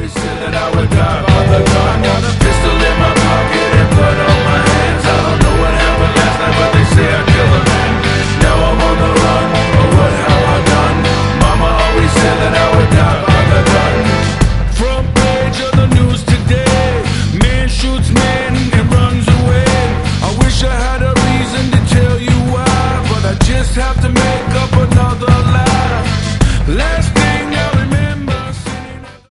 said that I would die. Father God, I'm gonna